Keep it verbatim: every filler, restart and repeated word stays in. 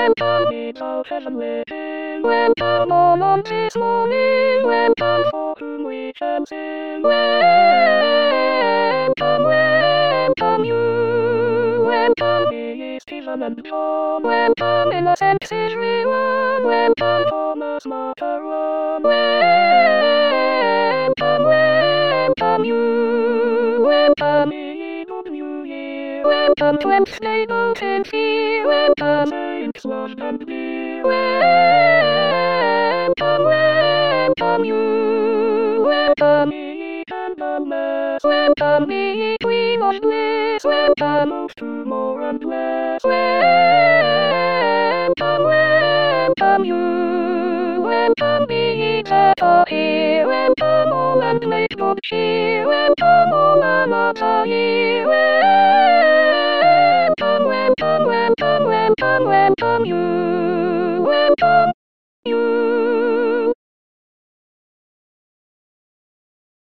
welcome without hesitation. Welcome all on this morning. Welcome for whom we can sing. Welcome, welcome you. Welcome me, Stephen and John. Welcome innocent Israel. Welcome Thomas Macaron. Welcome, welcome you. Welcome me, good new year. Welcome to Wednesday, and fear. Welcome Saints Wash and Beer. Welcome, welcome you. Welcome me, and the Mass. Welcome me, Queen of Bliss. Welcome to more and less. Welcome, welcome you. Welcome me that are here. Welcome all and make good cheer. Welcome all another year. Welcome, welcome, welcome, welcome, welcome you.